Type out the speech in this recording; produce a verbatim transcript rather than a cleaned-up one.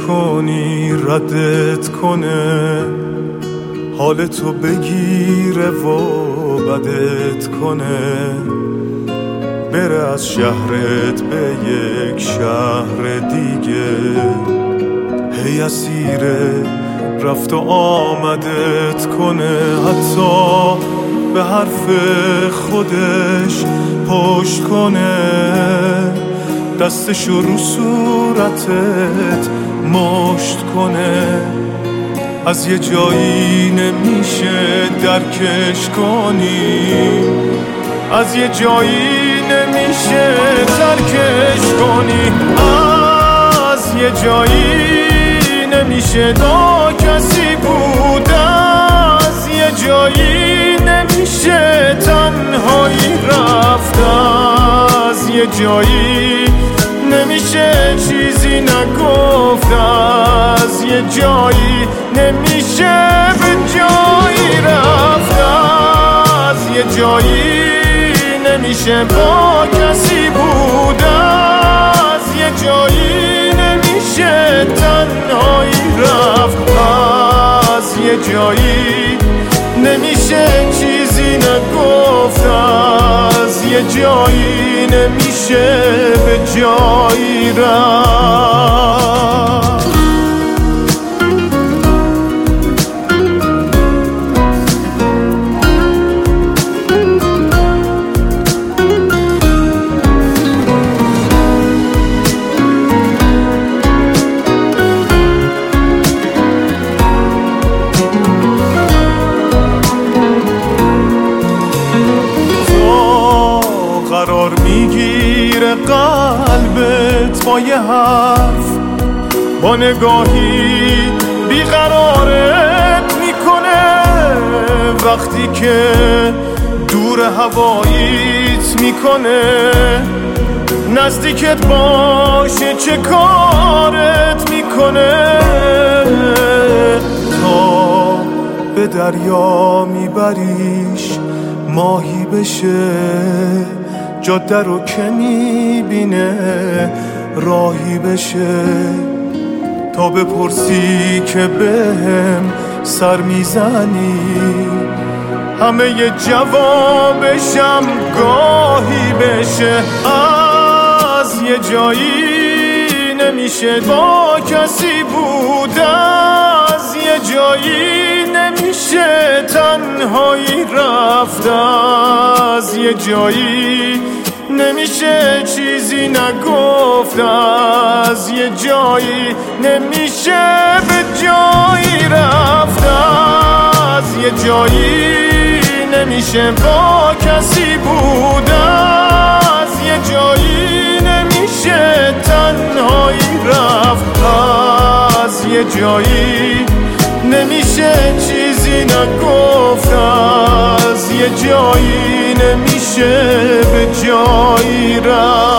کنی ردت کنه، حالتو بگیره و بدت کنه، بره از شهرت به یک شهر دیگه، هی اسیره رفت و آمدت کنه، حتی به حرف خودش پشت کنه، دستشو رو صورتت مشت کنه، از یه جایی نمیشه درکش کنی، از یه جایی نمیشه ترکش کنی، از یه جایی نمیشه با کسی بود، از یه جایی نمیشه تنهایی رفت، از یه جایی نمیشه چیزی نگفت، از یه جایی نمیشه به جایی رفت، از یه جایی نمیشه با کسی بود، از یه جایی نمیشه تنهایی رفت، از یه جایی نمیشه چیزی نگفت، از یه جایی نمیشه به جایی رفت. قرار میگیره قلبت با یه حرف، با نگاهی بیقرارت میکنه، وقتی که دور هواییت میکنه، نزدیکت باشه چه کارت میکنه، تا به دریا میبریش ماهی بشه، جاده رو که میبینه راهی بشه، تا بپرسی که بهم سر میزنی، همه ی جوابشم گاهی بشه، از یه جایی نمیشه با کسی بود، از یه جایی نمیشه تنهایی رفت، از یه جایی نمیشه چیزی نگفت، از یه جایی نمیشه به جایی رفت، از یه جایی نمیشه با کسی بود، از یه جایی نمیشه تنهایی رفت، از یه جایی نمیشه چیزی نگفت، از یه جایی نمیشه به جایی رفت.